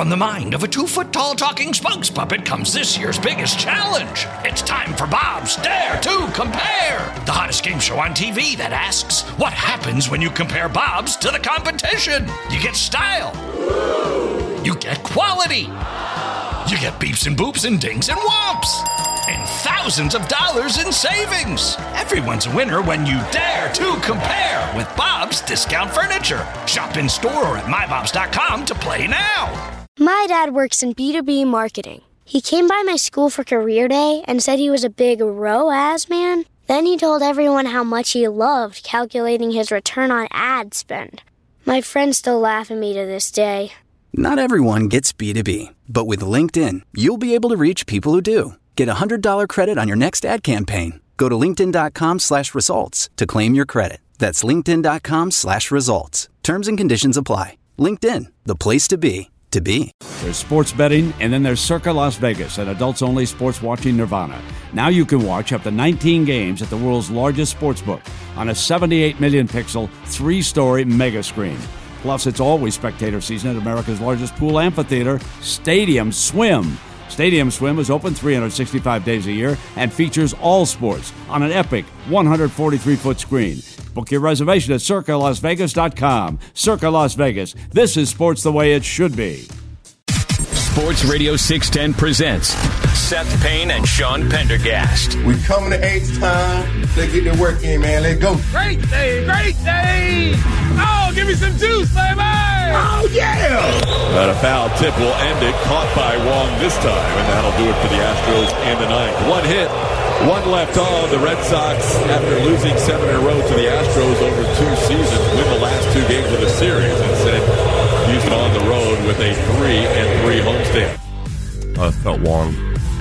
From the mind of a 2-foot-tall talking spokes puppet comes this year's biggest challenge. It's time for Bob's Dare to Compare, the hottest game show on TV that asks, what happens when you compare Bob's to the competition? You get style. You get quality. You get beeps and boops and dings and whomps. And thousands of dollars in savings. Everyone's a winner when you dare to compare with Bob's Discount Furniture. Shop in store or at mybobs.com to play now. My dad works in B2B marketing. He came by my school for career day and said he was a big ROAS man. Then he told everyone how much he loved calculating his return on ad spend. My friends still laugh at me to this day. Not everyone gets B2B, but with LinkedIn, you'll be able to reach people who do. Get a $100 credit on your next ad campaign. Go to linkedin.com/results to claim your credit. That's linkedin.com/results. Terms and conditions apply. LinkedIn, the place to be. There's sports betting, and then there's Circa Las Vegas, an adults-only sports watching nirvana. Now you can watch up to 19 games at the world's largest sportsbook on a 78 million pixel, 3-story mega screen. Plus, it's always spectator season at America's largest pool amphitheater, Stadium Swim. Stadium Swim is open 365 days a year and features all sports on an epic 143-foot screen. Book your reservation at CircaLasVegas.com. Circa Las Vegas. This is sports the way it should be. Sports Radio 610 presents Seth Payne and Sean Pendergast. We coming to H-Town. Let's get the work in, man. Let's go. Great day, great day. Oh, give me some juice, baby. Oh, yeah. But a foul tip will end it. Caught by Wong this time, and that'll do it for the Astros in the ninth. One hit, one left on. The Red Sox, after losing 7 in a row to the Astros over 2 seasons, win the last 2 games of the series and send Houston on the road with a 3-3 homestand. Felt Wong.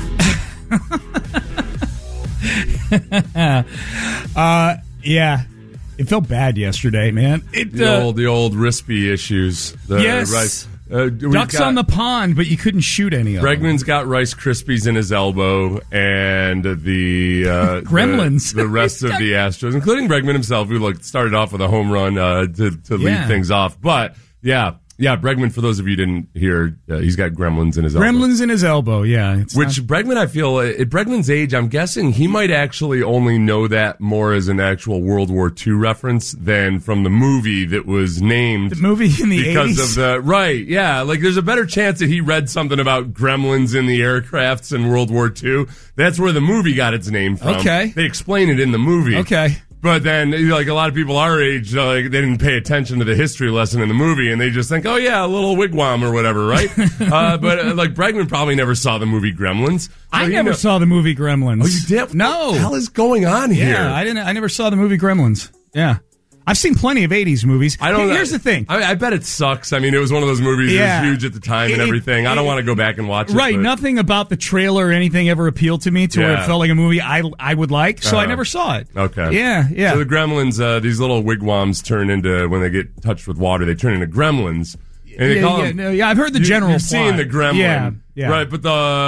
Yeah. It felt bad yesterday, man. The old Rispy issues. Yes. Ducks on the pond, but you couldn't shoot any of them. Bregman's got Rice Krispies in his elbow, and the Gremlins. The rest of the Astros, including Bregman himself, who started off with a home run to lead things off. But yeah, Bregman, for those of you who didn't hear, he's got gremlins in his elbow. Gremlins in his elbow, yeah. Bregman, I feel, at Bregman's age, I'm guessing he might actually only know that more as an actual World War II reference than from the movie that was named. The movie in the 80s? Because of the, right, yeah. There's a better chance that he read something about gremlins in the aircrafts in World War II. That's where the movie got its name from. Okay. They explain it in the movie. Okay. But then, a lot of people our age, they didn't pay attention to the history lesson in the movie, and they just think, oh yeah, a little wigwam or whatever, right? But Bregman probably never saw the movie Gremlins. So I never saw the movie Gremlins. Oh, you did? No. What the hell is going on here? Yeah, I never saw the movie Gremlins. Yeah. I've seen plenty of 80s movies. Here's the thing. I bet it sucks. I mean, it was one of those movies that was huge at the time and everything. I don't want to go back and watch it. Right. Nothing about the trailer or anything ever appealed to me where it felt like a movie I would like, so I never saw it. Okay. Yeah. So the gremlins, these little wigwams turn into, when they get touched with water, they turn into gremlins. And they call them, I've heard the general You've seen the gremlin. Yeah. Right, but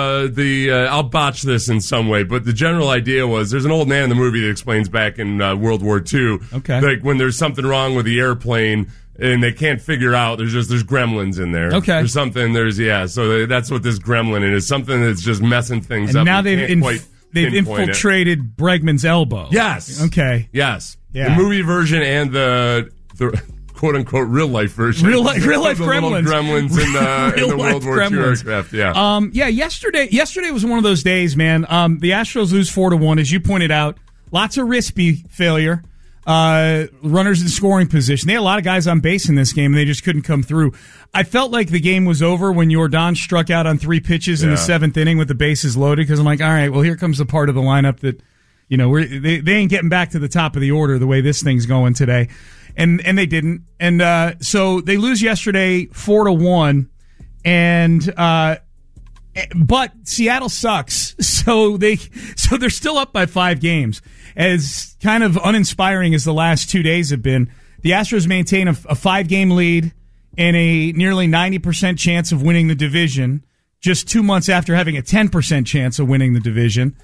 I'll botch this in some way, but the general idea was there's an old man in the movie that explains back in World War II, when there's something wrong with the airplane and they can't figure out, there's gremlins in there. Okay. There's something, so that's what this gremlin is, something that's just messing things and up. Now they've infiltrated Bregman's elbow. Yes. Okay. Yes. Yeah. The movie version and the quote-unquote real-life version. Real-life gremlins. Gremlins in the World War II aircraft, yeah. Yesterday was one of those days, man. The Astros lose 4-1, as you pointed out. Lots of Rispy failure. Runners in scoring position. They had a lot of guys on base in this game, and they just couldn't come through. I felt like the game was over when Yordan struck out on 3 pitches in the 7th inning with the bases loaded, because I'm like, all right, well, here comes the part of the lineup that, they ain't getting back to the top of the order the way this thing's going today. And they didn't. And so they lose yesterday 4-1. But Seattle sucks. So they're still up by 5 games. As kind of uninspiring as the last 2 days have been, the Astros maintain a 5-game lead and a nearly 90% chance of winning the division just 2 months after having a 10% chance of winning the division.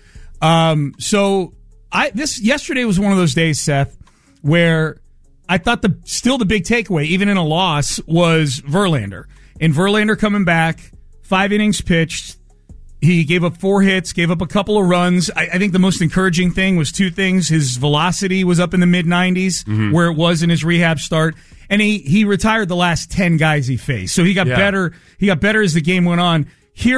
Yesterday was one of those days, Seth, where I thought the big takeaway, even in a loss, was Verlander. And Verlander coming back, 5 innings pitched. He gave up 4 hits, gave up a couple of runs. I think the most encouraging thing was 2 things. His velocity was up in the mid-90s, where it was in his rehab start. And he retired the last 10 guys he faced. So he got better. He got better as the game went on.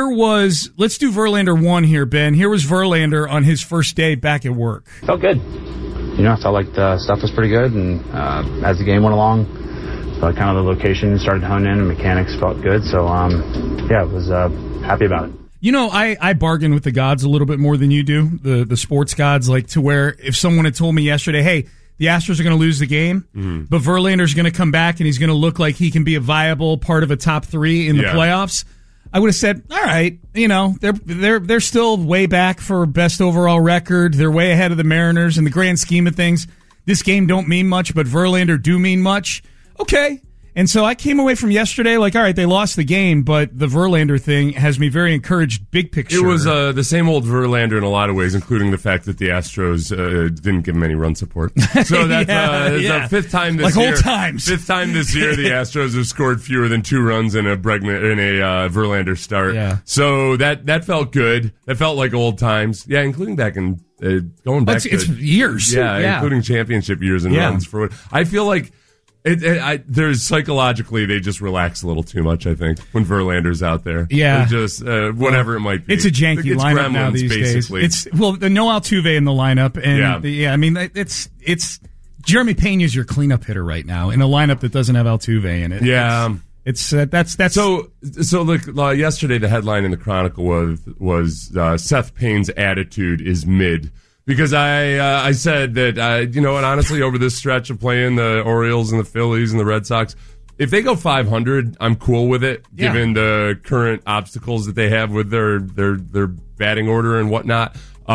Let's do Verlander 1 here, Ben. Here was Verlander on his first day back at work. Felt good. I felt like the stuff was pretty good. And as the game went along, kind of the location started to hone in and mechanics felt good. So, I was happy about it. I bargain with the gods a little bit more than you do, the sports gods, like to where if someone had told me yesterday, hey, the Astros are going to lose the game, but Verlander's going to come back and he's going to look like he can be a viable part of a top 3 in the playoffs, I would have said, all right, they're still way back for best overall record. They're way ahead of the Mariners in the grand scheme of things. This game don't mean much, but Verlander do mean much. Okay. And so I came away from yesterday like, all right, they lost the game, but the Verlander thing has me very encouraged big picture. It was the same old Verlander in a lot of ways, including the fact that the Astros didn't give him any run support. So that's the 5th time this year. Like old times. 5th time this year the Astros have scored fewer than 2 runs in a Verlander start. Yeah. So that felt good. That felt like old times. Yeah, including back in going back. It's years. Yeah, including championship years and runs. I feel like. There's psychologically they just relax a little too much. I think when Verlander's out there, yeah, just whatever it might be. It's a janky lineup now these basically. Days. It's no Altuve in the lineup, and I mean it's Jeremy Pena is your cleanup hitter right now in a lineup that doesn't have Altuve in it. Yeah, it's that's so. Look, yesterday the headline in the Chronicle was Seth Payne's attitude is mid. Because I said that, and honestly, over this stretch of playing the Orioles and the Phillies and the Red Sox, if they go 500, I'm cool with it, given the current obstacles that they have with their batting order and whatnot.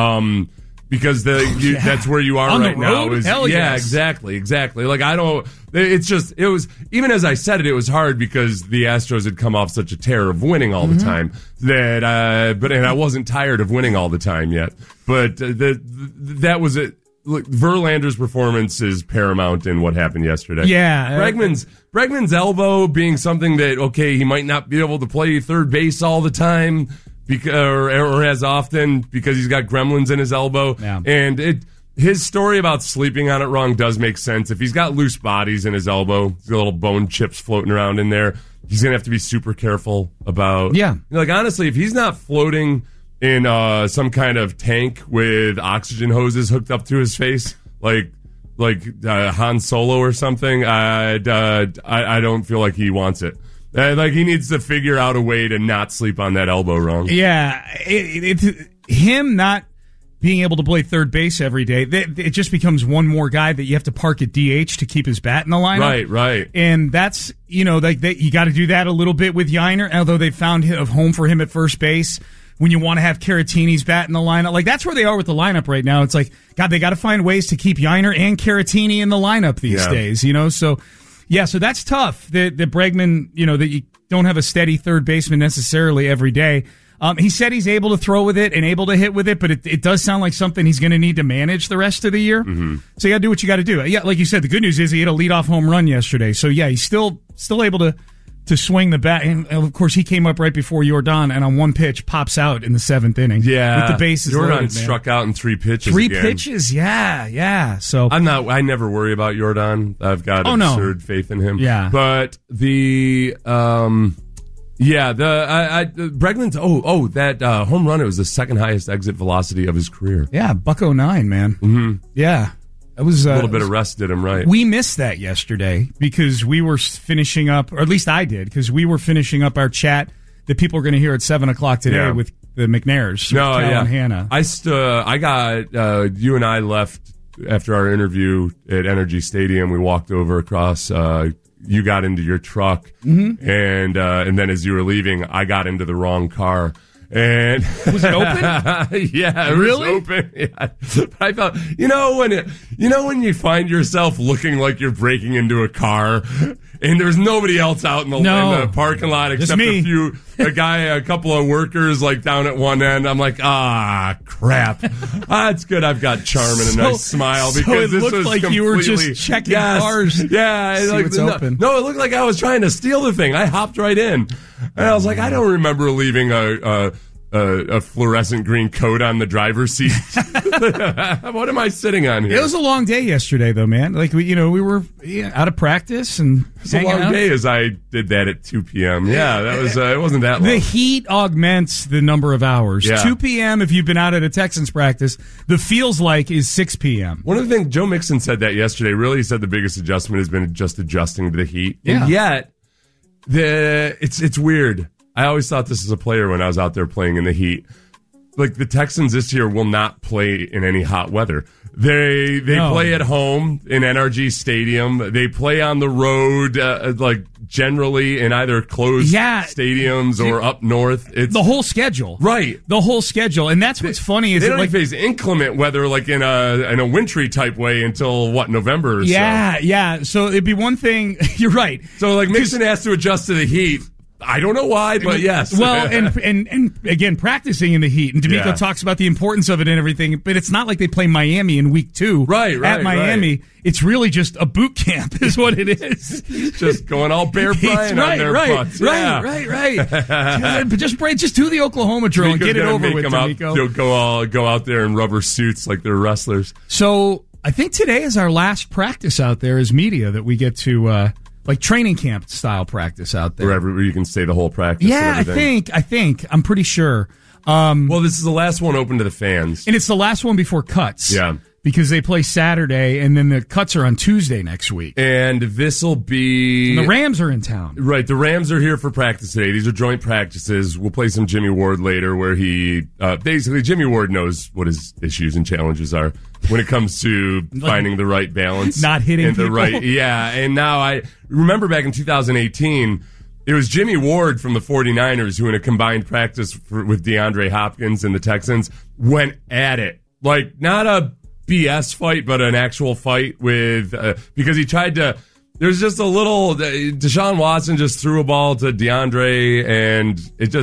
Because that's where you are on right the road? now. Hell yes. Exactly. Like it was, even as I said it was hard because the Astros had come off such a tear of winning all the time that, and I wasn't tired of winning all the time yet. But that was it. Look, Verlander's performance is paramount in what happened yesterday. Yeah. Bregman's elbow being something that, okay, he might not be able to play third base all the time. Or as often because he's got gremlins in his elbow. Yeah. And his story about sleeping on it wrong does make sense. If he's got loose bodies in his elbow, he's got little bone chips floating around in there, he's going to have to be super careful about. Yeah. Like, honestly, if he's not floating in some kind of tank with oxygen hoses hooked up to his face, like Han Solo or something, I don't feel like he wants it. He needs to figure out a way to not sleep on that elbow wrong. Yeah, him not being able to play third base every day, it just becomes one more guy that you have to park at DH to keep his bat in the lineup. Right. And that's, you got to do that a little bit with Yiner, although they found a home for him at first base. When you want to have Caratini's bat in the lineup, like that's where they are with the lineup right now. It's like, God, they got to find ways to keep Yiner and Caratini in the lineup these days, so... Yeah, so that's tough that Bregman, that you don't have a steady third baseman necessarily every day. He said he's able to throw with it and able to hit with it, but it does sound like something he's going to need to manage the rest of the year. Mm-hmm. So you got to do what you got to do. Yeah, like you said, the good news is he hit a leadoff home run yesterday. So yeah, he's still able to swing the bat. And of course, he came up right before Jordan and on one pitch pops out in the 7th inning. Yeah. With the bases Jordan loaded, struck out in 3 pitches. 3 again. pitches, yeah. So I never worry about Jordan. I've got absurd faith in him. Yeah. But Bregman's that home run, it was the second highest exit velocity of his career. Yeah, $109, man. Mm-hmm. Yeah. It was a little bit of rest did him right. We missed that yesterday because we were finishing up, or at least I did, because we were finishing up our chat that people are going to hear at 7:00 today with the McNairs. And Hannah. I got you and I left after our interview at Energy Stadium. We walked over across. You got into your truck, and then as you were leaving, I got into the wrong car. And was it open? Yeah, it really? was open. Yeah. But I thought, when you find yourself looking like you're breaking into a car, and there was nobody else out in the parking lot except a couple of workers like down at one end. I'm like, crap. It's good I've got charm and a nice smile because this was like completely, you were just checking cars. Yeah, see what's open. No, it looked like I was trying to steal the thing. I hopped right in, and I was like, I don't remember leaving a fluorescent green coat on the driver's seat. What am I sitting on here? It was a long day yesterday, though, man. Like we were out of practice and it's a long day as I did that at 2 p.m. Yeah, that was it wasn't that long. The heat augments the number of hours. Yeah. 2 p.m. if you've been out at a Texans practice, the feels like is 6 p.m. One of the things Joe Mixon said that yesterday. Really, he said the biggest adjustment has been just adjusting to the heat, and yet it's weird. I always thought this as a player when I was out there playing in the heat. Like the Texans this year will not play in any hot weather. They play at home in NRG Stadium. They play on the road, like generally in either closed stadiums or up north. It's the whole schedule, right? The whole schedule, and that's what's funny is they don't face inclement weather like in a wintry type way until November. Or so. So it'd be one thing. You're right. So like Mixon has to adjust to the heat. I don't know why, but yes. Well, and again, practicing in the heat. And D'Amico talks about the importance of it and everything, but it's not like they play Miami in week 2 at Miami. Right. It's really just a boot camp is what it is. Just going all Bear Bryant on their butts. Right. Just do the Oklahoma drill and get it over with, D'Amico. They'll go out there in rubber suits like they're wrestlers. So I think today is our last practice out there as media that we get to... like training camp style practice out there. Where you can stay the whole practice. Yeah, I think. I'm pretty sure. Well, this is the last one open to the fans. And it's the last one before cuts. Yeah. Because they play Saturday, and then the cuts are on Tuesday next week. And this will be... And the Rams are in town. Right, the Rams are here for practice today. These are joint practices. We'll play some Jimmy Ward later where he... basically, Jimmy Ward knows what his issues and challenges are when it comes to finding the right balance. Not hitting and people. And now I remember back in 2018... It was Jimmy Ward from the 49ers who, in a combined practice with DeAndre Hopkins and the Texans, went at it. Like, not a BS fight, but an actual fight with... because he tried to... There's just a little... Deshaun Watson just threw a ball to DeAndre, and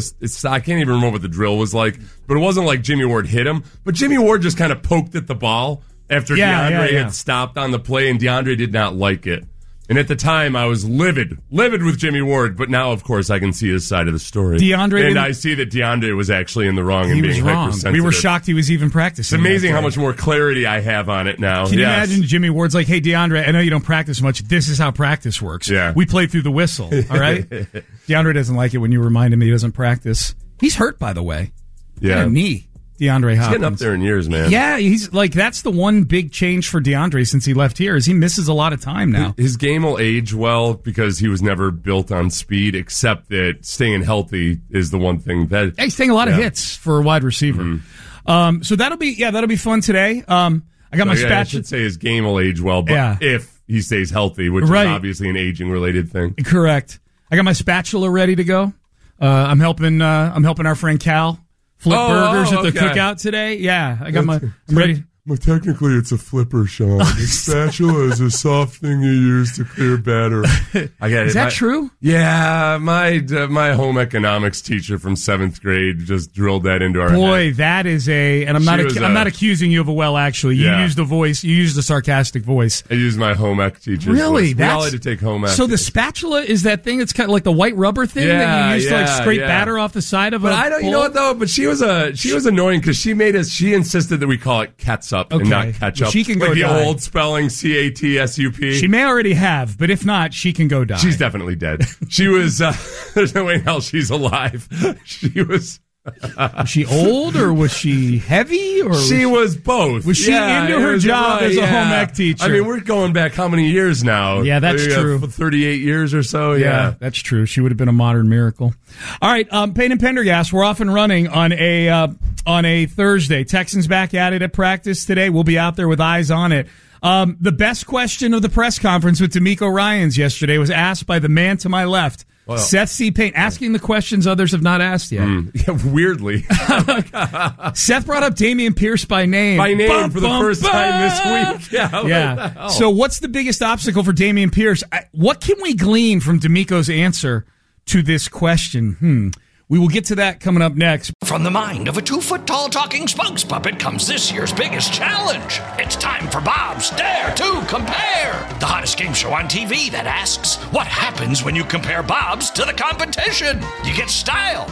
I can't even remember what the drill was like, but it wasn't like Jimmy Ward hit him. But Jimmy Ward just kind of poked at the ball after DeAndre had stopped on the play, and DeAndre did not like it. And at the time, I was livid with Jimmy Ward. But now, of course, I can see his side of the story. I see that DeAndre was actually in the wrong and being hypersensitive. We were shocked he was even practicing. It's amazing how much more clarity I have on it now. Can you imagine Jimmy Ward's like, hey, DeAndre, I know you don't practice much. This is how practice works. Yeah. We play through the whistle, all right? DeAndre doesn't like it when you remind him he doesn't practice. He's hurt, by the way. Yeah. Knee. DeAndre Hopkins. He's getting up there in years, man. Yeah, he's like, that's the one big change for DeAndre since he left here is he misses a lot of time now. His game will age well because he was never built on speed, except that staying healthy is the one thing that... He's taking a lot of hits for a wide receiver. Mm-hmm. So that'll be fun today. I got my spatula. I should say his game will age well, but if he stays healthy, which is obviously an aging-related thing. Correct. I got my spatula ready to go. I'm helping our friend Cal flip burgers at the cookout today. Yeah, I'm ready. Well, technically, it's a flipper, Sean. The spatula is a soft thing you use to clear batter. I get it. Is that true? Yeah, my home economics teacher from 7th grade just drilled that into our head. Boy, that is and I'm not accusing you of a actually. You used the voice. You used the sarcastic voice. I used my home ec teacher's really? voice. We all had to take home ec. So the spatula is that thing that's kind of like the white rubber thing that you use to scrape batter off the side of a bowl? You know what though? But she was annoying because she insisted that we call it catsup and not ketchup. She can go like die. The old spelling, CATSUP. She may already have, but if not, she can go die. She's definitely dead. She was, there's no way in hell she's alive. She was... Was she old or was she heavy? Or she was both. Was she into her job as a home ec teacher? I mean, we're going back how many years now? Yeah, that's true. 38 years or so. Yeah, that's true. She would have been a modern miracle. All right, Payne and Pendergast, we're off and running on a Thursday. Texans back at it at practice today. We'll be out there with eyes on it. The best question of the press conference with D'Amico Ryans yesterday was asked by the man to my left. Well, Seth C. Payne asking the questions others have not asked yet. Yeah, weirdly. Seth brought up Dameon Pierce by name. For the first time this week. Yeah. So what's the biggest obstacle for Dameon Pierce? What can we glean from D'Amico's answer to this question? We will get to that coming up next. From the mind of a 2-foot-tall talking spokes puppet comes this year's biggest challenge. It's time for Bob's Dare to Compare, the hottest game show on TV that asks, what happens when you compare Bobs to the competition? You get style.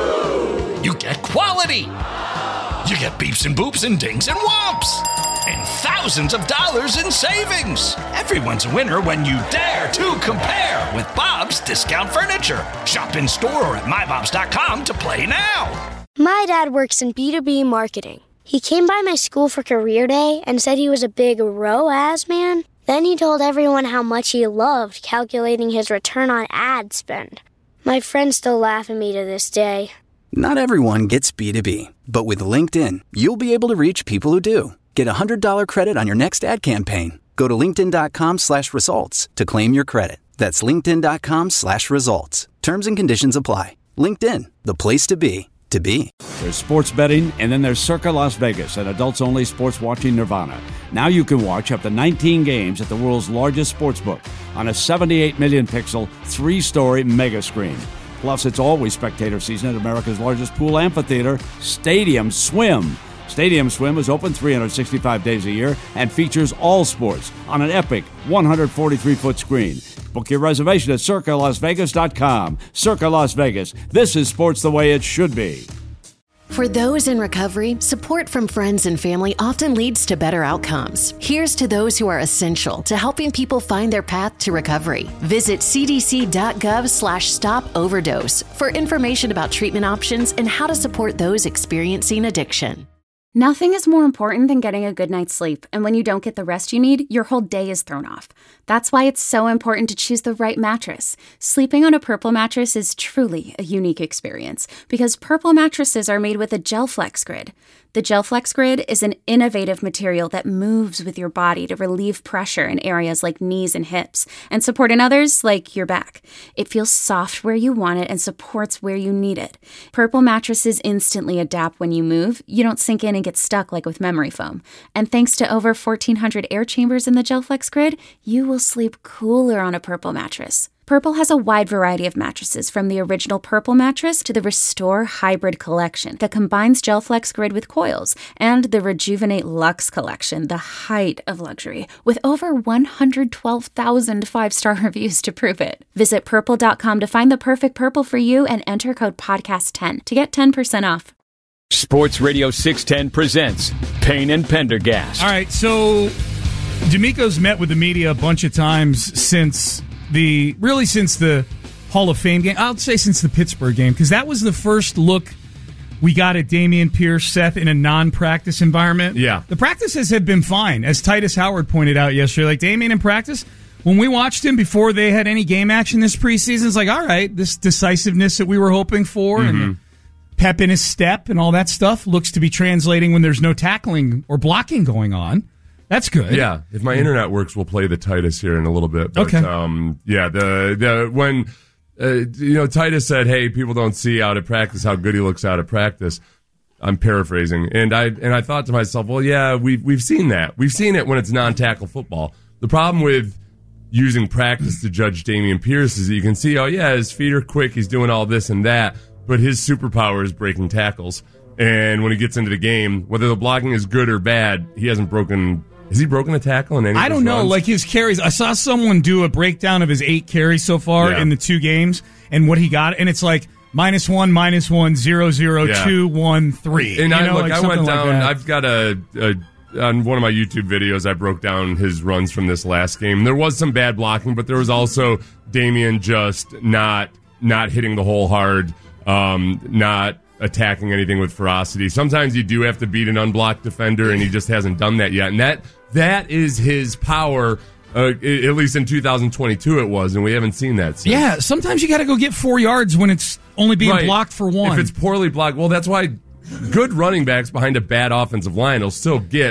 You get quality. You get beeps and boops and dings and whomps. And thousands of dollars in savings. Everyone's a winner when you dare to compare with Bob's Discount Furniture. Shop in store or at mybobs.com to play now. My dad works in B2B marketing. He came by my school for career day and said he was a big ROAS man. Then he told everyone how much he loved calculating his return on ad spend. My friends still laugh at me to this day. Not everyone gets B2B, but with LinkedIn, you'll be able to reach people who do. Get a $100 credit on your next ad campaign. Go to linkedin.com/results to claim your credit. That's linkedin.com/results. Terms and conditions apply. LinkedIn, the place to be, to be. There's sports betting, and then there's Circa Las Vegas, an adults-only sports watching nirvana. Now you can watch up to 19 games at the world's largest sportsbook on a 78 million pixel, 3-story mega screen. Plus, it's always spectator season at America's largest pool amphitheater, Stadium Swim. Stadium Swim is open 365 days a year and features all sports on an epic 143-foot screen. Book your reservation at CircaLasVegas.com. Circa Las Vegas. This is sports the way it should be. For those in recovery, support from friends and family often leads to better outcomes. Here's to those who are essential to helping people find their path to recovery. Visit cdc.gov/stop overdose for information about treatment options and how to support those experiencing addiction. Nothing is more important than getting a good night's sleep, and when you don't get the rest you need, your whole day is thrown off. That's why it's so important to choose the right mattress. Sleeping on a Purple mattress is truly a unique experience because Purple mattresses are made with a GelFlex Grid. The GelFlex Grid is an innovative material that moves with your body to relieve pressure in areas like knees and hips and support in others like your back. It feels soft where you want it and supports where you need it. Purple mattresses instantly adapt when you move. You don't sink in and get stuck like with memory foam. And thanks to over 1,400 air chambers in the GelFlex Grid, you will sleep cooler on a Purple mattress. Purple has a wide variety of mattresses, from the original Purple mattress to the Restore Hybrid collection that combines GelFlex Grid with coils, and the Rejuvenate Luxe collection, the height of luxury, with over 112,000 5-star reviews to prove it. Visit Purple.com to find the perfect Purple for you and enter code PODCAST10 to get 10% off. Sports Radio 610 presents Payne and Pendergast. All right, so D'Amico's met with the media a bunch of times since the Hall of Fame game. I'll say since the Pittsburgh game, because that was the first look we got at Dameon Pierce, Seth, in a non-practice environment. Yeah. The practices have been fine, as Titus Howard pointed out yesterday. Like, Dameon in practice, when we watched him before they had any game action this preseason, it's like, all right, this decisiveness that we were hoping for and the pep in his step and all that stuff looks to be translating when there's no tackling or blocking going on. That's good. Yeah, if my internet works, we'll play the Titus here in a little bit. But, okay. When Titus said, "Hey, people don't see out at practice how good he looks out at practice." I'm paraphrasing, and I thought to myself, well, yeah, we've seen that. We've seen it when it's non-tackle football. The problem with using practice to judge Dameon Pierce is that you can see, oh yeah, his feet are quick, he's doing all this and that, but his superpower is breaking tackles. And when he gets into the game, whether the blocking is good or bad, he hasn't broken. Has he broken a tackle in any? I don't know. runs? Like his carries, I saw someone do a breakdown of his 8 carries so far in the 2 games and what he got, and it's like -1, -1, 0, 0, 2, 1, 3. And I went down. Like I've got on one of my YouTube videos, I broke down his runs from this last game. There was some bad blocking, but there was also Dameon just not hitting the hole hard, not attacking anything with ferocity. Sometimes you do have to beat an unblocked defender, and he just hasn't done that yet. And that is his power. At least in 2022 it was, and we haven't seen that since. Yeah, sometimes you got to go get 4 yards when it's only being blocked for 1. If it's poorly blocked, well, that's why good running backs behind a bad offensive line will still get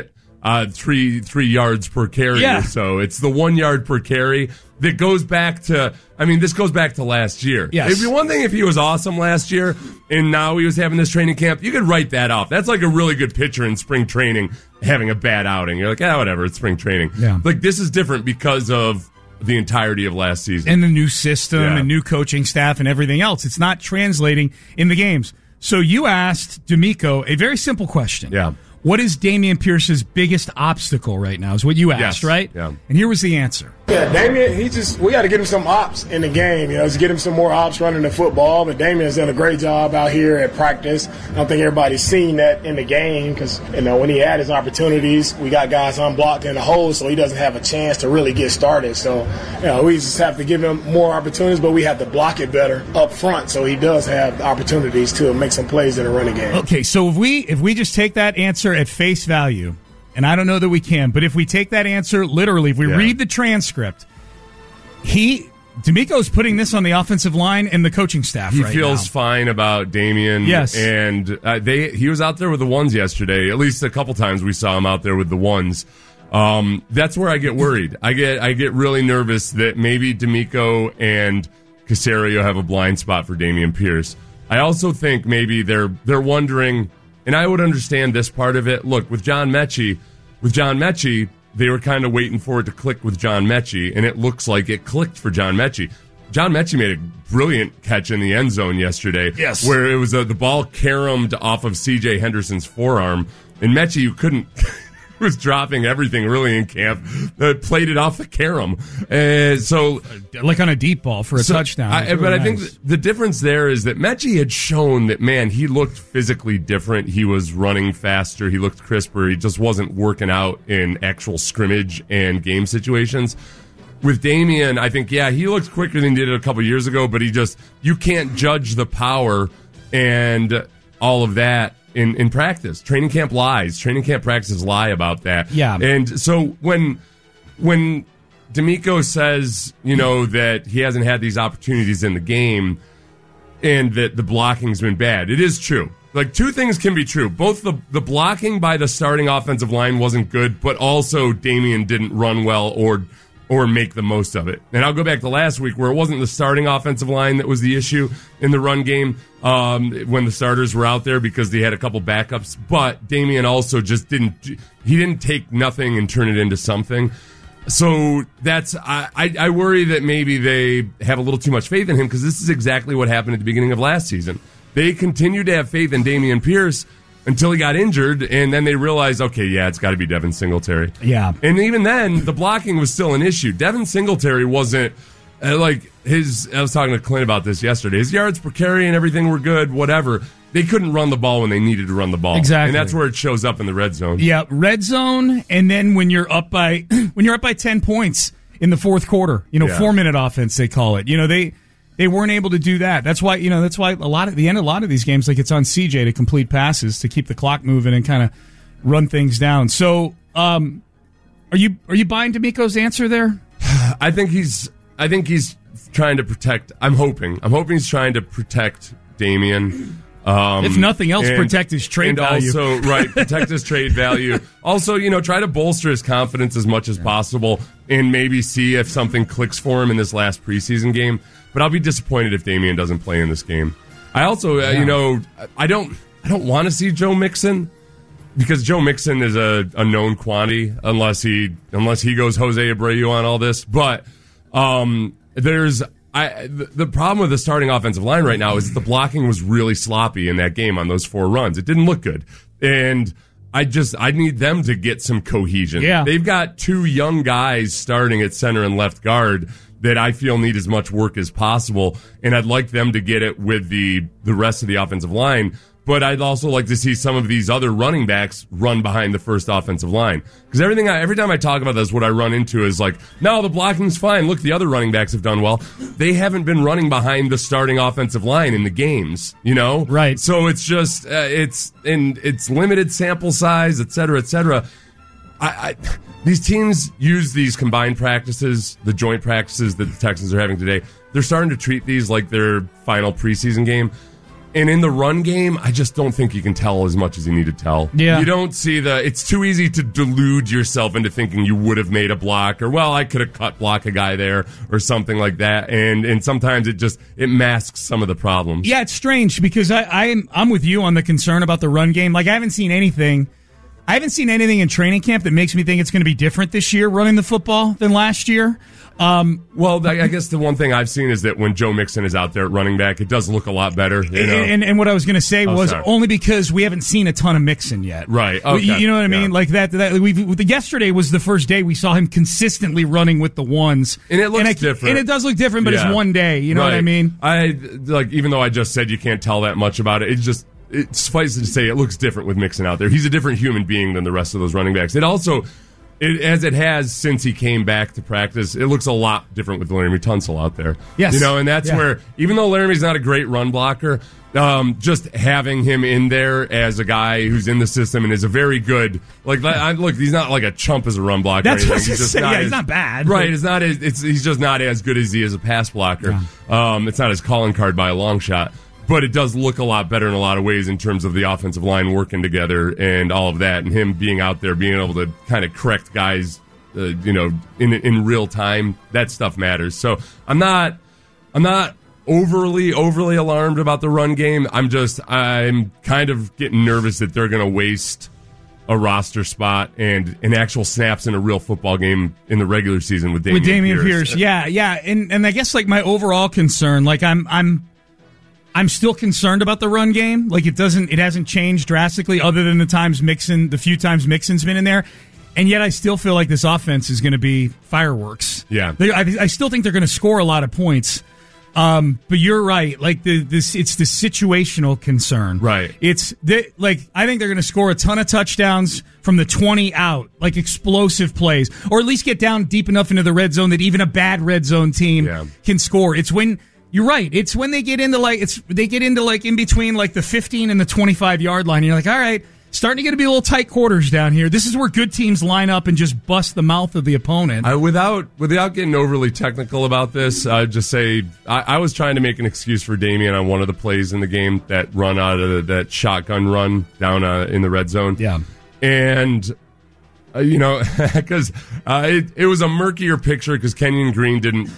3 yards per carry or so. It's the 1 yard per carry that goes back to, this goes back to last year. Yes. It'd be one thing if he was awesome last year and now he was having this training camp. You could write that off. That's like a really good pitcher in spring training having a bad outing. You're like, whatever, it's spring training. Yeah. Like, this is different because of the entirety of last season. And the new system and new coaching staff and everything else. It's not translating in the games. So you asked D'Amico a very simple question. Yeah. What is Dameon Pierce's biggest obstacle right now is what you asked, right? Yeah. And here was the answer. Yeah, Dameon, we got to get him some ops in the game, just get him some more ops running the football. But Damion's done a great job out here at practice. I don't think everybody's seen that in the game because, when he had his opportunities, we got guys unblocked in the hole, so he doesn't have a chance to really get started. So, we just have to give him more opportunities, but we have to block it better up front so he does have the opportunities to make some plays in the running game. Okay, so if we just take that answer at face value, and I don't know that we can, but if we take that answer literally, if we read the transcript, D'Amico's putting this on the offensive line and the coaching staff right now. He feels fine about Dameon. Yes. And he was out there with the ones yesterday. At least a couple times we saw him out there with the ones. That's where I get worried. I get really nervous that maybe D'Amico and Caserio have a blind spot for Dameon Pierce. I also think maybe they're wondering, and I would understand this part of it. Look, with John Mechie, they were kind of waiting for it to click with John Mechie, and it looks like it clicked for John Mechie. John Mechie made a brilliant catch in the end zone yesterday. Yes. Where it was the ball caromed off of C.J. Henderson's forearm, and Mechie, you couldn't... was dropping everything really in camp. Played it off the carom. So, like on a deep ball for a touchdown. I think the difference there is that Mechie had shown that, man, he looked physically different. He was running faster. He looked crisper. He just wasn't working out in actual scrimmage and game situations. With Dameon, I think, he looked quicker than he did a couple years ago, but you can't judge the power and all of that in practice. Training camp lies. Training camp practices lie about that. Yeah. And so when D'Amico says, that he hasn't had these opportunities in the game and that the blocking's been bad, it is true. Like, two things can be true. Both the blocking by the starting offensive line wasn't good, but also Dameon didn't run well or make the most of it. And I'll go back to last week where it wasn't the starting offensive line that was the issue in the run game when the starters were out there because they had a couple backups. But Dameon also just didn't take nothing and turn it into something. So I worry that maybe they have a little too much faith in him because this is exactly what happened at the beginning of last season. They continued to have faith in Dameon Pierce until he got injured, and then they realized, it's got to be Devin Singletary. Yeah. And even then, the blocking was still an issue. Devin Singletary wasn't, I was talking to Clint about this yesterday. His yards per carry and everything were good, whatever. They couldn't run the ball when they needed to run the ball. Exactly. And that's where it shows up in the red zone. Yeah, red zone, and then when you're up by 10 points in the fourth quarter, 4-minute offense, they call it. They weren't able to do that. That's why a lot of these games, like, it's on CJ to complete passes to keep the clock moving and kind of run things down. So, are you buying D'Amico's answer there? I think he's trying to protect. I'm hoping he's trying to protect Dameon. If nothing else, protect his trade value. Also, protect his trade value. Also, try to bolster his confidence as much as possible and maybe see if something clicks for him in this last preseason game. But I'll be disappointed if Dameon doesn't play in this game. I also, I don't want to see Joe Mixon because Joe Mixon is a known quantity unless he goes Jose Abreu on all this. But the problem with the starting offensive line right now is that the blocking was really sloppy in that game on those 4 runs. It didn't look good. And I need them to get some cohesion. Yeah. They've got 2 young guys starting at center and left guard that I feel need as much work as possible. And I'd like them to get it with the rest of the offensive line. But I'd also like to see some of these other running backs run behind the first offensive line. Because every time I talk about this, what I run into is like, no, the blocking's fine. Look, the other running backs have done well. They haven't been running behind the starting offensive line in the games, Right. So it's just, it's limited sample size, et cetera, et cetera. These teams use these combined practices, the joint practices that the Texans are having today. They're starting to treat these like their final preseason game. And in the run game, I just don't think you can tell as much as you need to tell. Yeah. You don't see it's too easy to delude yourself into thinking you would have made a block or, well, I could have cut block a guy there or something like that. And sometimes it masks some of the problems. Yeah, it's strange because I'm with you on the concern about the run game. Like, I haven't seen anything in training camp that makes me think it's going to be different this year running the football than last year. Well, I guess the one thing I've seen is that when Joe Mixon is out there at running back, it does look a lot better. You know? And what I was going to say was only because we haven't seen a ton of Mixon yet. Right. Okay. You know what I mean? Like that yesterday was the first day we saw him consistently running with the ones. And it looks different. And it does look different, but it's one day. You know what I mean? Even though I just said you can't tell that much about it, it suffices to say it looks different with Mixon out there. He's a different human being than the rest of those running backs. It also, as it has since he came back to practice, it looks a lot different with Laramie Tunsil out there. Yes. And that's where, even though Laramie's not a great run blocker, just having him in there as a guy who's in the system and is a very good, he's not like a chump as a run blocker. That's what I was saying. He's not bad. Right. He's just not as good as he is a pass blocker. Yeah. It's not his calling card by a long shot. But it does look a lot better in a lot of ways in terms of the offensive line working together and all of that, and him being out there, being able to kind of correct guys, in real time. That stuff matters. So I'm not overly alarmed about the run game. I'm kind of getting nervous that they're going to waste a roster spot and actual snaps in a real football game in the regular season with Dameon Pierce. Yeah. And I guess like my overall concern, like I'm still concerned about the run game. Like it hasn't changed drastically other than the few times Mixon's been in there. And yet I still feel like this offense is going to be fireworks. Yeah. I still think they're going to score a lot of points. But you're right. Like it's the situational concern. Right. I think they're going to score a ton of touchdowns from the 20 out, like explosive plays, or at least get down deep enough into the red zone that even a bad red zone team can score. It's when you're right. It's when they get into in between like the 15 and the 25 yard line. And you're like, all right, starting to get a little tight quarters down here. This is where good teams line up and just bust the mouth of the opponent. Without getting overly technical about this, I'd just say I was trying to make an excuse for Dameon on one of the plays in the game, that run out of that shotgun run down in the red zone. Yeah. And, because it was a murkier picture because Kenyon Green didn't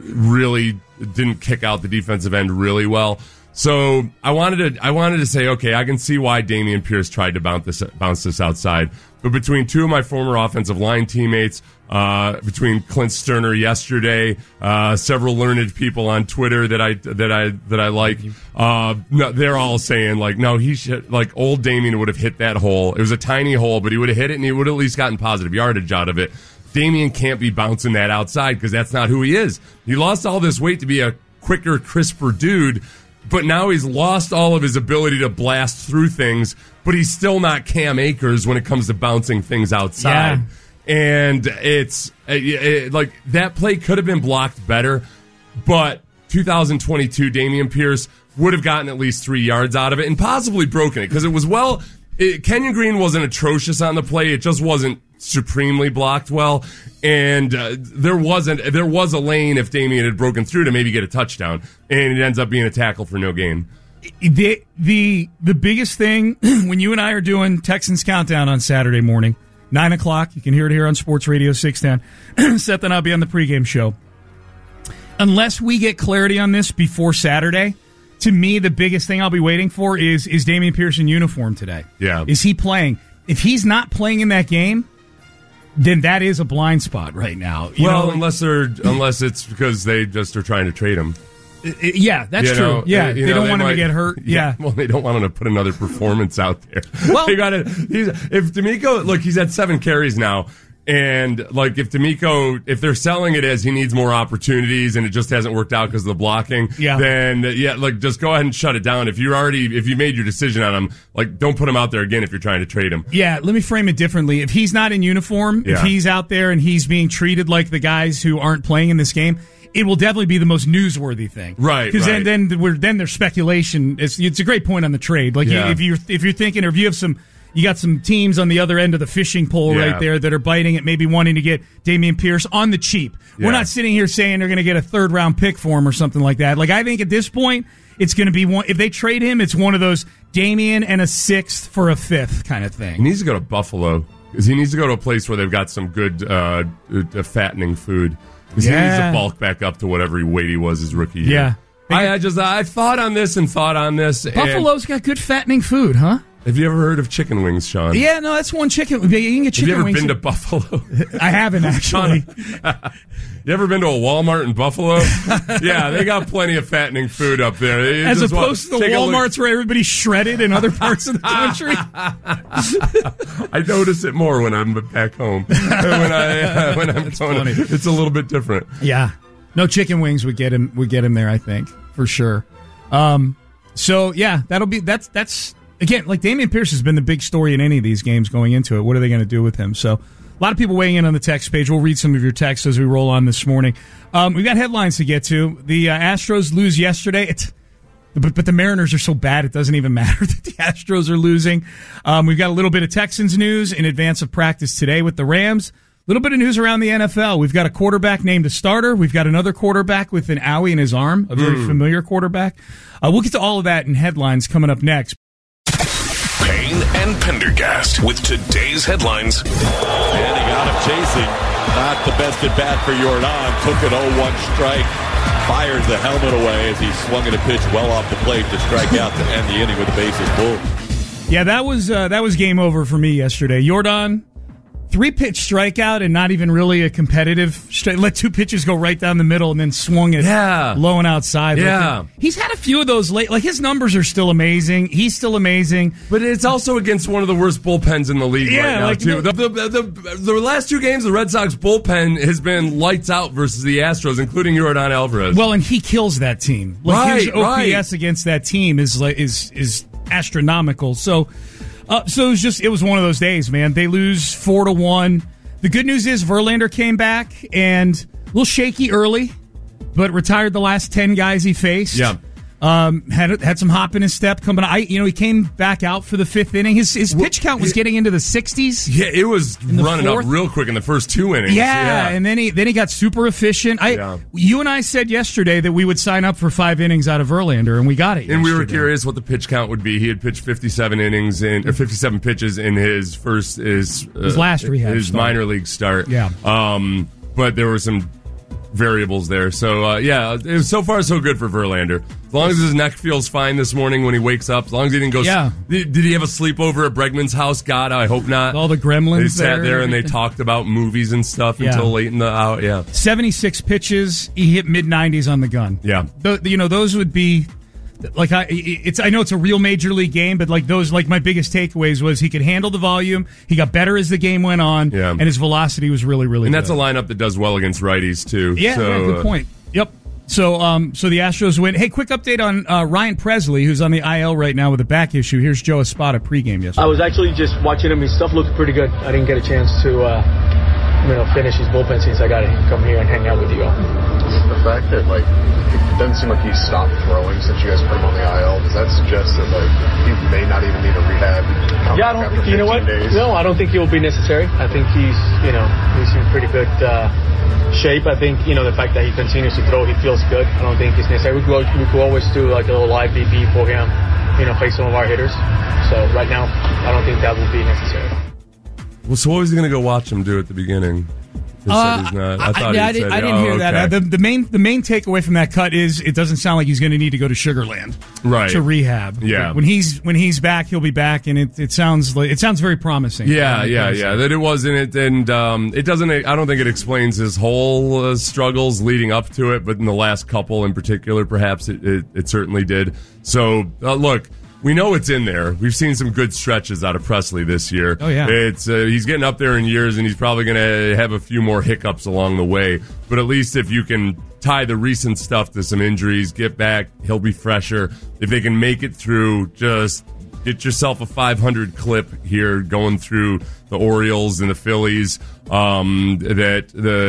kick out the defensive end really well. So I wanted to say, okay, I can see why Dameon Pierce tried to bounce this outside. But between two of my former offensive line teammates, between Clint Sterner yesterday, several learned people on Twitter that I like, no, they're all saying like, no, he should, like old Dameon would have hit that hole. It was a tiny hole, but he would have hit it and he would have at least gotten positive yardage out of it. Dameon can't be bouncing that outside because that's not who he is. He lost all this weight to be a quicker, crisper dude, but now he's lost all of his ability to blast through things, but he's still not Cam Akers when it comes to bouncing things outside. Yeah. And it's like that play could have been blocked better, but 2022 Dameon Pierce would have gotten at least 3 yards out of it and possibly broken it because it was Kenyon Green wasn't atrocious on the play. It just wasn't supremely blocked well, and there was a lane if Dameon had broken through to maybe get a touchdown, and it ends up being a tackle for no gain. The biggest thing when you and I are doing Texans Countdown on Saturday morning, 9 o'clock, you can hear it here on Sports Radio 610. Seth and I'll be on the pregame show. Unless we get clarity on this before Saturday, to me the biggest thing I'll be waiting for is Dameon Pierce in uniform today. Yeah, is he playing? If he's not playing in that game, then that is a blind spot right now. Unless it's because they just are trying to trade him. Yeah, that's true. Yeah, they don't want him to get hurt. Yeah. Well, they don't want him to put another performance out there. Well, if D'Amico, look, he's at 7 carries now. And like if they're selling it as he needs more opportunities and it just hasn't worked out because of the blocking, then just go ahead and shut it down. If you made your decision on him, like don't put him out there again if you're trying to trade him. Yeah, let me frame it differently. If he's not in uniform, if he's out there and he's being treated like the guys who aren't playing in this game, it will definitely be the most newsworthy thing, right? Because then there's speculation. It's a great point on the trade. Like if you're thinking, or if you have you got some teams on the other end of the fishing pole right there that are biting at maybe wanting to get Dameon Pierce on the cheap. Yeah. We're not sitting here saying they're going to get a 3rd round pick for him or something like that. Like I think at this point, it's going to be one. If they trade him, it's one of those Damian and a 6th for a 5th kind of thing. He needs to go to Buffalo because he needs to go to a place where they've got some good fattening food. Because he needs to bulk back up to whatever weight he was his rookie year. Yeah. I thought on this. Buffalo's got good fattening food, huh? Have you ever heard of chicken wings, Sean? Yeah, no, that's one chicken. You can get chicken wings. Have you ever been to Buffalo? I haven't, actually. You ever been to a Walmart in Buffalo? Yeah, they got plenty of fattening food up there. As opposed to the Walmarts where everybody's shredded in other parts of the country. I notice it more when I'm back home. when I'm going, it's a little bit different. Yeah. No, chicken wings would get him there, I think, for sure. So yeah, that's again, like Dameon Pierce has been the big story in any of these games going into it. What are they going to do with him? So a lot of people weighing in on the text page. We'll read some of your texts as we roll on this morning. We've got headlines to get to. The Astros lose yesterday. But the Mariners are so bad it doesn't even matter that the Astros are losing. We've got a little bit of Texans news in advance of practice today with the Rams. A little bit of news around the NFL. We've got a quarterback named a starter. We've got another quarterback with an owie in his arm, a very familiar quarterback. We'll get to all of that in headlines coming up next. Payne and Pendergast with today's headlines. And he got him chasing. Not the best at bat for Jordan. Took an 0-1 strike. Fires the helmet away as he swung at a pitch well off the plate to strike out to end the inning with the bases full. Yeah, that was game over for me yesterday. Jordan, 3-pitch strikeout and not even really a competitive strike. Let 2 pitches go right down the middle and then swung it low and outside. Yeah. Like, he's had a few of those late. Like, his numbers are still amazing. He's still amazing. But it's also against one of the worst bullpens in the league right now, too. The last 2 games, the Red Sox bullpen has been lights out versus the Astros, including Jordan Alvarez. Well, and he kills that team. Like, his OPS against that team is astronomical. So it was one of those days, man. They lose 4-1. The good news is Verlander came back and a little shaky early, but retired the last 10 guys he faced. Yeah. Had some hop in his step coming. He came back out for the 5th inning. His pitch count was getting into the 60s. Yeah, it was running up real quick in the first 2 innings. Yeah, and then he got super efficient. You and I said yesterday that we would sign up for 5 innings out of Verlander, and we got it. And we were curious what the pitch count would be. He had pitched 57 pitches in his last rehab his minor league start. Yeah, but there were some variables there. So, it was so far so good for Verlander. As long as his neck feels fine this morning when he wakes up, as long as he didn't go... Yeah. Did he have a sleepover at Bregman's house? God, I hope not. All the gremlins They sat there and they talked about movies and stuff until late in the out. Yeah. 76 pitches. He hit mid-90s on the gun. Yeah. Those would be... Like I know it's a real major league game, but like those, like my biggest takeaways was he could handle the volume. He got better as the game went on, and his velocity was really, really good. And that's a lineup that does well against righties too. Yeah, good point. Yep. So the Astros win. Hey, quick update on Ryan Presley, who's on the IL right now with a back issue. Here's Joe Espada pregame yesterday. I was actually just watching him. His stuff looked pretty good. I didn't get a chance to finish his bullpen since I got to come here and hang out with you all. The fact that it doesn't seem like he stopped throwing since you guys put him on the IL, does that suggest that he may not even need a rehab? Yeah, I don't think, you know what? Days? No, I don't think it will be necessary. I think he's in pretty good shape. I think the fact that he continues to throw, he feels good. I don't think it's necessary. We could always do like a little live BP for him, play some of our hitters. So right now, I don't think that will be necessary. Well, so what was he going to go watch him do at the beginning? I didn't hear that. The main takeaway from that cut is it doesn't sound like he's going to need to go to Sugar Land to rehab. Yeah, when he's back, he'll be back, and it sounds very promising. Yeah. That it wasn't, and it doesn't. I don't think it explains his whole struggles leading up to it, but in the last couple in particular, perhaps it certainly did. So look. We know it's in there. We've seen some good stretches out of Presley this year. Oh, yeah. It's he's getting up there in years, and he's probably going to have a few more hiccups along the way. But at least if you can tie the recent stuff to some injuries, get back, he'll be fresher. If they can make it through, just get yourself a 500 clip here going through the Orioles and the Phillies. I'd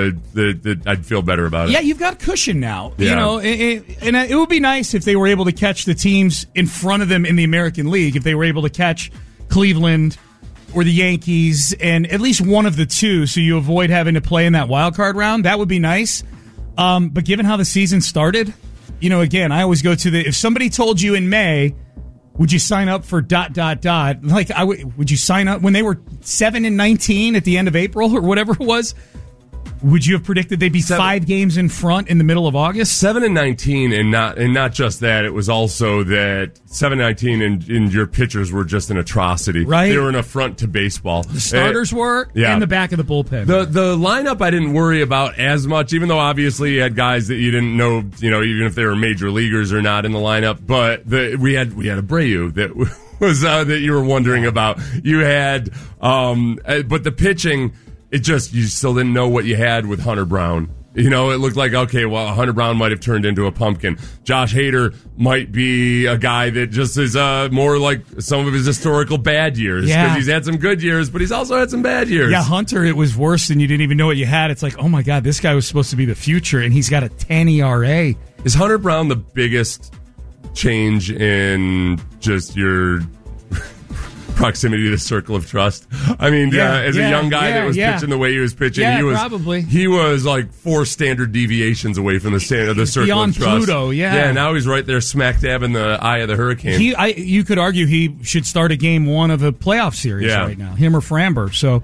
feel better about it. Yeah, you've got cushion now. Yeah. And it would be nice if they were able to catch the teams in front of them in the American League. If they were able to catch Cleveland or the Yankees and at least one of the two, so you avoid having to play in that wild card round. That would be nice. But given how the season started, again, I always go to if somebody told you in May, would you sign up for ... Like, would you sign up when they were 7-19 at the end of April or whatever it was? Would you have predicted they'd be 5 games in front in the middle of August? 7-19, and not just that. It was also that 7-19 and your pitchers were just an atrocity. Right, they were an affront to baseball. The starters were, and the back of the bullpen. The lineup I didn't worry about as much, even though obviously you had guys that you didn't know, even if they were major leaguers or not in the lineup. But we had Abreu that was that you were wondering about. You had, but the pitching. You still didn't know what you had with Hunter Brown. It looked like, okay, well, Hunter Brown might have turned into a pumpkin. Josh Hader might be a guy that just is more like some of his historical bad years. Because he's had some good years, but he's also had some bad years. Yeah, Hunter, it was worse than you didn't even know what you had. It's like, oh my God, this guy was supposed to be the future, and he's got a 10 ERA. Is Hunter Brown the biggest change in just your proximity to the circle of trust? I mean, as a young guy that was pitching the way he was pitching, he was like 4 standard deviations away from the circle beyond of trust. Pluto, yeah. Now he's right there, smack dab in the eye of the hurricane. You could argue he should start a game 1 of a playoff series right now, him or Framber. So,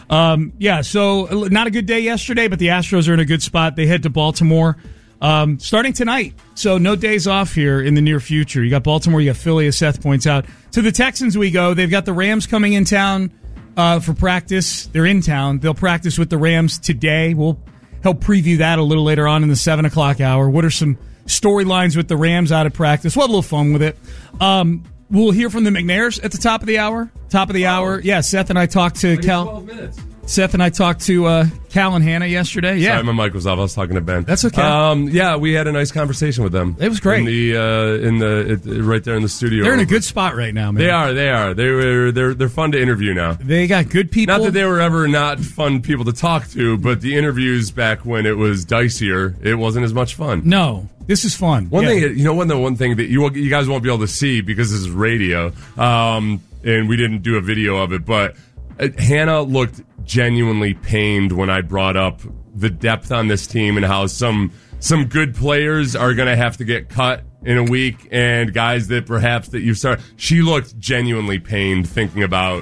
so not a good day yesterday, but the Astros are in a good spot. They head to Baltimore. Starting tonight. So no days off here in the near future. You got Baltimore, you got Philly, as Seth points out. To the Texans we go. They've got the Rams coming in town for practice. They're in town. They'll practice with the Rams today. We'll help preview that a little later on in the 7 o'clock hour. What are some storylines with the Rams out of practice? We'll have a little fun with it. We'll hear from the McNairs at the top of the hour. Yeah, Seth and I talked to Cal. 12 minutes. Seth and I talked to Cal and Hannah yesterday. Yeah, sorry, my mic was off. I was talking to Ben. That's okay. We had a nice conversation with them. It was great. Right there in the studio. They're in a good spot right now, man. They are. They're fun to interview now. They got good people. Not that they were ever not fun people to talk to, but the interviews back when it was dicier, it wasn't as much fun. No, this is fun. One thing that you guys won't be able to see because this is radio, and we didn't do a video of it, but Hannah looked genuinely pained when I brought up the depth on this team and how some good players are going to have to get cut in a week, and guys that perhaps that you've started. She looked genuinely pained thinking about,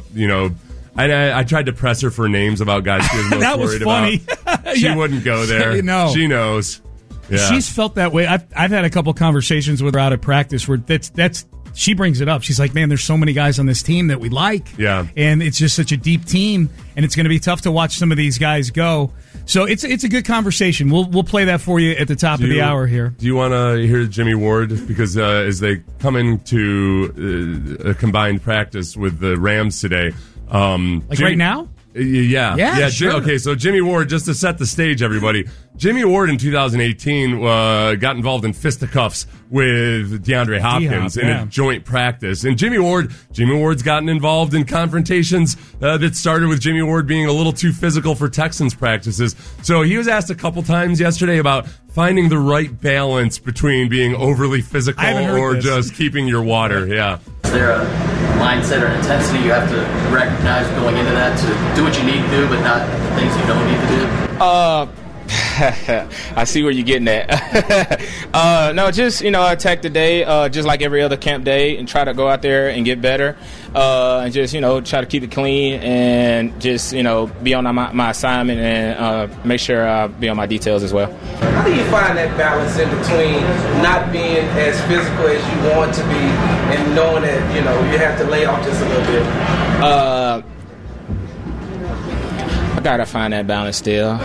I tried to press her for names about guys she was most that was worried funny. about. She wouldn't go there. No. She knows. Yeah. She's felt that way. I've had a couple conversations with her out of practice where that's she brings it up. She's like, man, there's so many guys on this team that we like. Yeah. And it's just such a deep team, and it's going to be tough to watch some of these guys go. So it's a good conversation. We'll play that for you at the top of the hour here. Do you want to hear Jimmy Ward? Because as they come into a combined practice with the Rams today. Right now? Yeah, sure. Okay, so Jimmy Ward, just to set the stage, everybody. Jimmy Ward in 2018 got involved in fisticuffs with DeAndre Hopkins in a joint practice. And Jimmy Ward's gotten involved in confrontations that started with Jimmy Ward being a little too physical for Texans practices. So he was asked a couple times yesterday about finding the right balance between being overly physical or just keeping your water. Yeah. Is there a mindset or intensity you have to recognize going into that to do what you need to do, but not the things you don't need to do? I see where you're getting at. No, just, attack the day just like every other camp day and try to go out there and get better and just, try to keep it clean and just, be on my assignment and make sure I be on my details as well. How do you find that balance in between not being as physical as you want to be and knowing that, you have to lay off just a little bit? I got to find that balance still.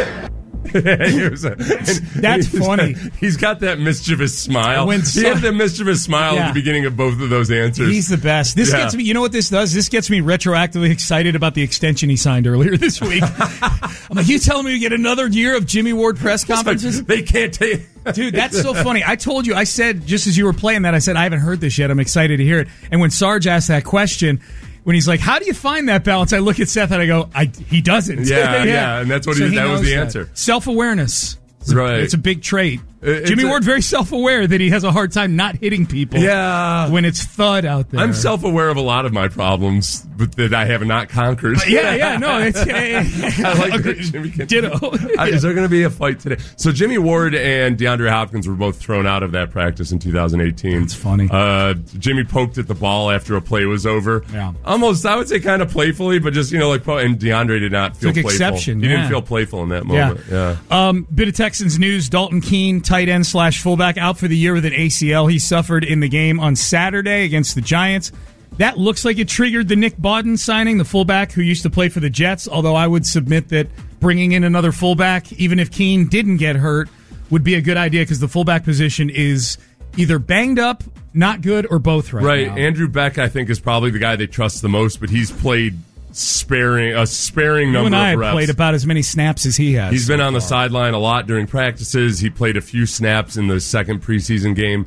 That's funny. He's got that mischievous smile. He had the mischievous smile at the beginning of both of those answers. He's the best. This gets me. You know what this does? This gets me retroactively excited about the extension he signed earlier this week. I'm like, you telling me we get another year of Jimmy Ward press conferences? They can't take. Dude, that's so funny. I told you. I said just as you were playing that, I said I haven't heard this yet. I'm excited to hear it. And when Sarge asked that question, when he's like, how do you find that balance? I look at Seth and I go, he doesn't. Yeah, and that's what that was the answer. Self-awareness. Right. It's a big trait. Jimmy Ward very self-aware that he has a hard time not hitting people. Yeah, when it's thud out there. I'm self-aware of a lot of my problems, but that I have not conquered. No, it's I like that Jimmy can. Ditto. Is there going to be a fight today? So Jimmy Ward and DeAndre Hopkins were both thrown out of that practice in 2018. It's funny. Jimmy poked at the ball after a play was over. Yeah, almost I would say kind of playfully, but just and DeAndre did not feel playful. Exception. He didn't feel playful in that moment. Yeah. Bit of Texans news: Dalton Keene, tight end / fullback, out for the year with an ACL he suffered in the game on Saturday against the Giants. That looks like it triggered the Nick Bawden signing, the fullback who used to play for the Jets, although I would submit that bringing in another fullback, even if Keene didn't get hurt, would be a good idea because the fullback position is either banged up, not good, or both now. Andrew Beck, I think, is probably the guy they trust the most, but he's played a sparing number of reps. You and I have played about as many snaps as he has. He's been on the sideline a lot during practices. He played a few snaps in the second preseason game,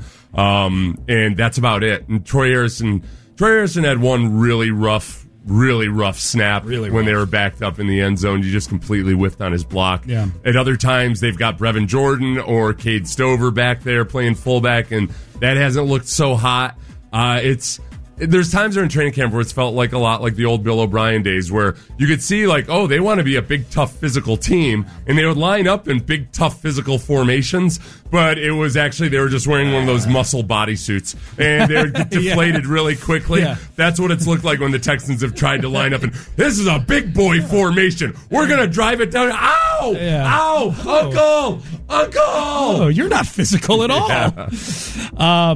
and that's about it. And Troy Harrison had one really rough snap when they were backed up in the end zone. You just completely whiffed on his block. Yeah. At other times, they've got Brevin Jordan or Cade Stover back there playing fullback, and that hasn't looked so hot. There's times during training camp where it's felt like a lot like the old Bill O'Brien days where you could see they want to be a big, tough, physical team, and they would line up in big, tough, physical formations, but it was actually they were just wearing one of those muscle bodysuits, and they would get deflated really quickly. Yeah. That's what it's looked like when the Texans have tried to line up, and this is a big boy formation. We're going to drive it down. Ow! Yeah. Ow! Uncle! Oh, you're not physical at all. Yeah.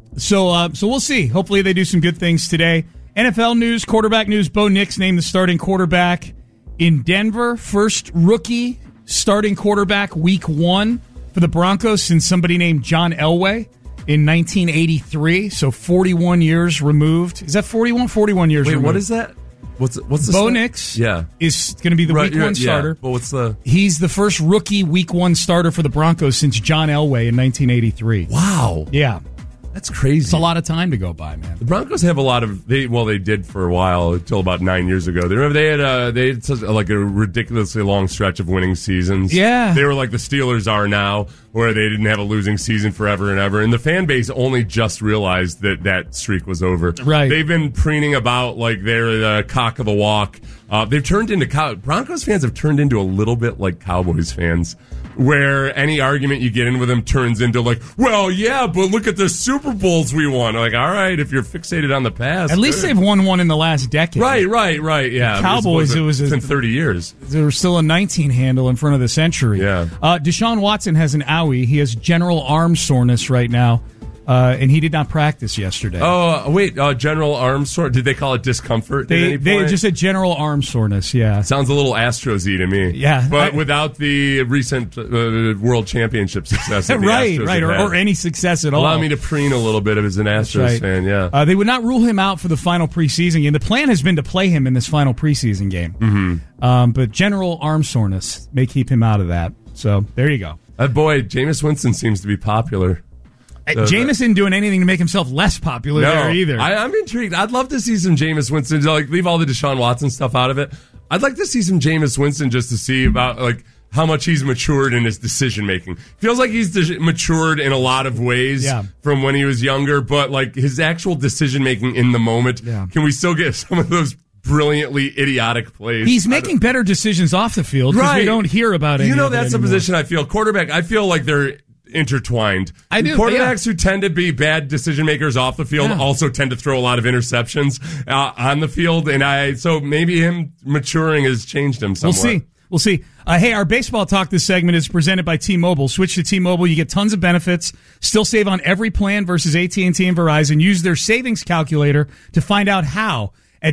So we'll see. Hopefully they do some good things today. NFL news, quarterback news. Bo Nix named the starting quarterback in Denver. First rookie starting quarterback week 1 for the Broncos since somebody named John Elway in 1983. So 41 years removed. Is that 41? 41 years removed. Wait, what is that? What's the Bo Nix is going to be the week 1 starter. But He's the first rookie week 1 starter for the Broncos since John Elway in 1983. Wow. Yeah. That's crazy. It's a lot of time to go by, man. The Broncos have a lot of they did for a while until about 9 years ago. They had such a ridiculously long stretch of winning seasons. Yeah, they were like the Steelers are now, where they didn't have a losing season forever and ever. And the fan base only just realized that streak was over. Right, they've been preening about like they're the cock of the walk. They've turned into Broncos fans have turned into a little bit like Cowboys fans, where any argument you get in with them turns into but look at the Super Bowls we won. Like, all right, if you're fixated on the past. At least they've won one in the last decade. Right, yeah. The Cowboys, it was 30 years. They were still a 19 handle in front of the century. Yeah. Deshaun Watson has an owie. He has general arm soreness right now. And he did not practice yesterday. Oh, wait, general arm soreness? Did they call it discomfort? They just said general arm soreness, yeah. Sounds a little Astros-y to me. Yeah. But without the recent World Championship success that the right, Astros or any success at all. Allow me to preen a little bit as an Astros fan, yeah. They would not rule him out for the final preseason game. The plan has been to play him in this final preseason game. Mm-hmm. But general arm soreness may keep him out of that. So, there you go. Boy, Jameis Winston seems to be popular. Jameis isn't doing anything to make himself less popular there either. I'm intrigued. I'd love to see some Jameis Winston. Leave all the Deshaun Watson stuff out of it. I'd like to see some Jameis Winston just to see about how much he's matured in his decision making. Feels like he's matured in a lot of ways from when he was younger, but his actual decision making in the moment. Yeah. Can we still get some of those brilliantly idiotic plays? He's making better decisions off the field because we don't hear about it. That's a position I feel. Quarterback, I feel like they're intertwined. I do. Quarterbacks who tend to be bad decision makers off the field also tend to throw a lot of interceptions on the field, and so maybe him maturing has changed him somewhat. We'll see. Hey, our baseball talk this segment is presented by T-Mobile. Switch to T-Mobile. You get tons of benefits. Still save on every plan versus AT&T and Verizon. Use their savings calculator to find out how at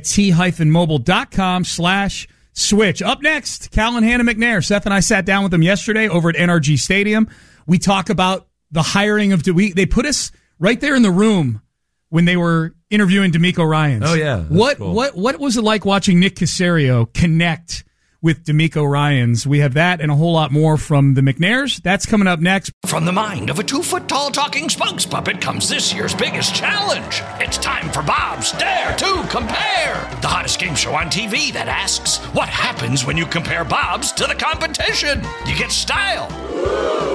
t-mobile.com/switch. Up next, Cal and Hannah McNair. Seth and I sat down with them yesterday over at NRG Stadium. We talk about the hiring of they put us right there in the room when they were interviewing D'Amico Ryans. Oh yeah. What was it like watching Nick Caserio connect with D'Amico Ryans? We have that and a whole lot more from the McNairs. That's coming up next. From the mind of a 2-foot-tall talking spokes puppet comes this year's biggest challenge. It's time for Bob's Dare to Compare, the hottest game show on TV that asks, what happens when you compare Bob's to the competition? You get style,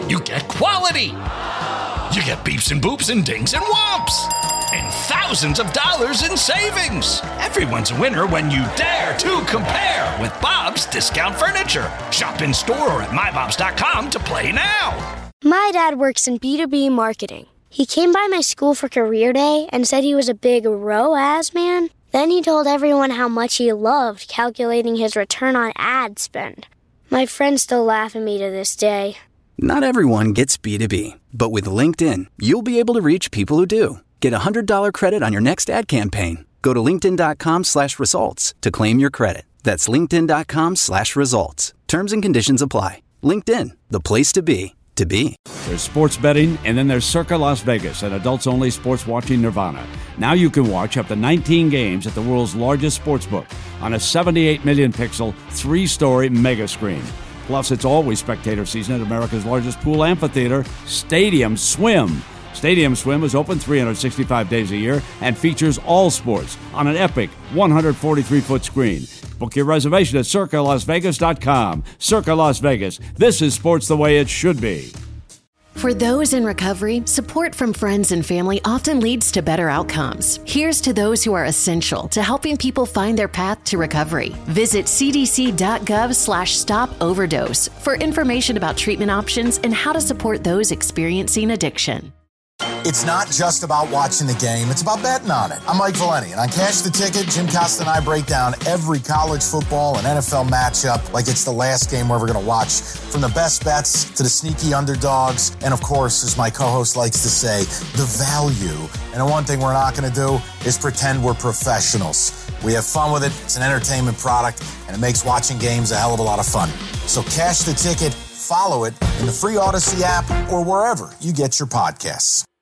you get quality. You get beeps and boops and dings and whomps. And thousands of dollars in savings. Everyone's a winner when you dare to compare with Bob's Discount Furniture. Shop in store or at mybobs.com to play now. My dad works in B2B marketing. He came by my school for career day and said he was a big ROAS man. Then he told everyone how much he loved calculating his return on ad spend. My friends still laugh at me to this day. Not everyone gets B2B, but with LinkedIn, you'll be able to reach people who do. Get a $100 credit on your next ad campaign. Go to linkedin.com/results to claim your credit. That's linkedin.com/results. Terms and conditions apply. LinkedIn, the place to be, to be. There's sports betting, and then there's Circa Las Vegas, an adults-only sports watching nirvana. Now you can watch up to 19 games at the world's largest sportsbook on a 78 million pixel, 3-story mega screen. Plus, it's always spectator season at America's largest pool amphitheater, Stadium Swim. Stadium Swim is open 365 days a year and features all sports on an epic 143-foot screen. Book your reservation at CircaLasVegas.com. Circa Las Vegas. This is sports the way it should be. For those in recovery, support from friends and family often leads to better outcomes. Here's to those who are essential to helping people find their path to recovery. Visit cdc.gov/stop-overdose for information about treatment options and how to support those experiencing addiction. It's not just about watching the game, it's about betting on it. I'm Mike Valeni, and on Cash the Ticket, Jim Costa and I break down every college football and NFL matchup like it's the last game we're ever going to watch. From the best bets to the sneaky underdogs, and of course, as my co-host likes to say, the value. And the one thing we're not going to do is pretend we're professionals. We have fun with it, it's an entertainment product, and it makes watching games a hell of a lot of fun. So Cash the Ticket, follow it in the free Odyssey app or wherever you get your podcasts.